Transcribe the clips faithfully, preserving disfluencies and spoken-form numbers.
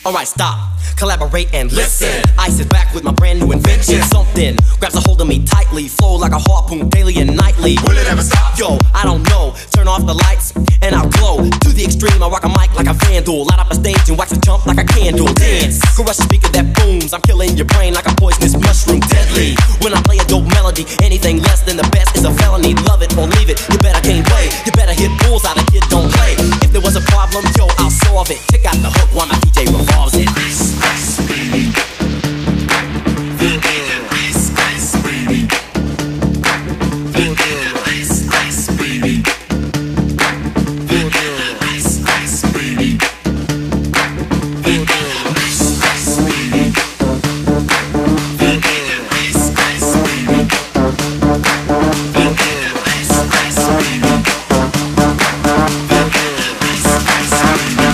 Alright, stop, collaborate and listen. I sit back with my brand new invention. Something grabs a hold of me tightly, flow like a harpoon daily and nightly. Will it ever stop? Yo, I don't know. Turn off the lights and I'll glow. To the extreme, I rock a mic like a vandal. Light up a stage and wax a jump like a candle. Dance, crush a speaker that booms. I'm killing your brain like a poisonous mushroom. Deadly, when I play a dope melody, anything less than the best is a felony. Love it or leave it, you better gain weight. You better hit bulls out, a kid don't play. If there was a problem, yo, I'll solve it. Check out the hook while my D J revolves it. Ice, ice, baby. Feel good. Ice, ice, baby. Feel good. Ice, ice, baby. Feel good. Ice, ice, baby. Feel good. Ice, ice, baby. Feel good. Ice, ice, baby. Feel good. Ice, ice, baby. Feel good. Ice, ice, baby.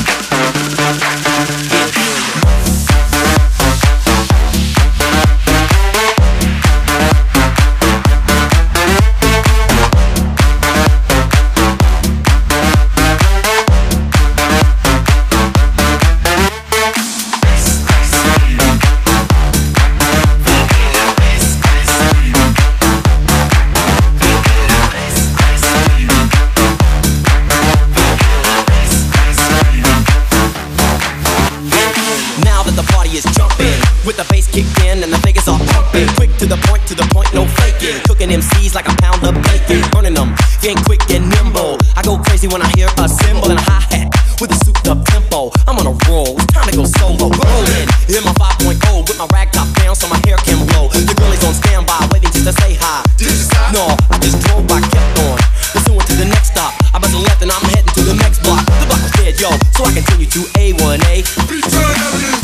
With the bass kicked in and the Vegas all pumping. Quick to the point, to the point, no faking. Cooking M Cs like a pound of bacon. Burning them, getting quick and nimble. I go crazy when I hear a cymbal and a hi-hat with a souped up tempo. I'm on a roll, it's time to go solo. Rolling in my five point oh with my rag top down so my hair can blow. The girlie's on standby, waiting just to say hi. Did you stop? No, I just drove by, kept on pursuing to the next stop. I bust a left and I'm heading to the next block. The block was dead, yo, so I continue to A one A.